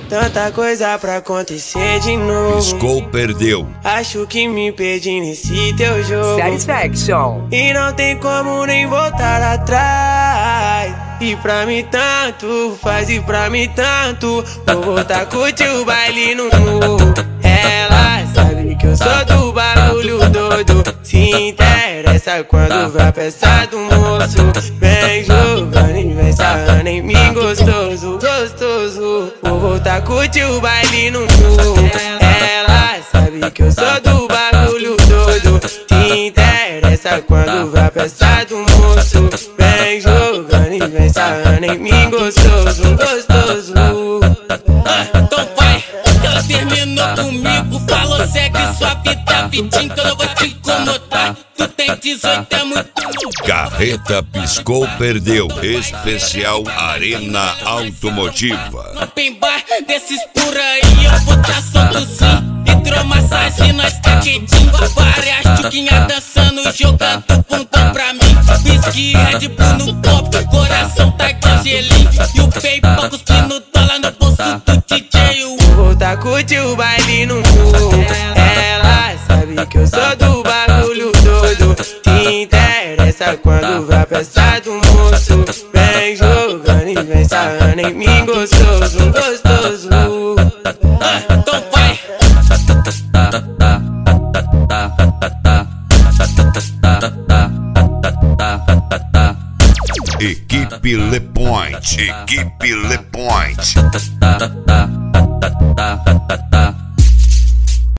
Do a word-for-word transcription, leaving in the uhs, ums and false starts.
Tanta coisa pra acontecer de novo. Piscou, perdeu. Acho que me perdi nesse teu jogo. Satisfaction. E não tem como nem voltar atrás. E pra mim tanto faz, e pra mim tanto. Vou voltar a curtir o baile no morro. Ela sabe que eu sou do bagulho doido. Se interessa quando vai peça do moço. Vem jogando e vem sarrando em mim gostoso, gostoso. Vou voltar a curtir o baile no morro. Ela sabe que eu sou do bagulho doido. Se interessa quando vai peça do moço. Vem jogando e vem sarrando em mim gostoso, gostoso. Então vai, que ela terminou comigo. Falou, segue sua vida, vidinho, que eu não vou te incomodar. Tu tem dezoito, é muito louco. Carreta piscou, perdeu. Especial Arena Automotiva. Open bar desses por aí, eu vou tá solto sim. Hidromassagem, nós tá quietinho. Várias chuquinhas dançando, jogando bundão pra mim. Whisky, Red Bull no copo, coração tá com gelinho. E o PayPal cuspindo dólar no bolso do D J. Vou voltar a curtir o baile no morro. Ela sabe que eu sou do bagulho doido. Se interessa quando vai peça do moço. Vem jogando e vem sarrando em mim gostoso, gostoso. Então vai. Equipe Le Point. Equipe Le Point.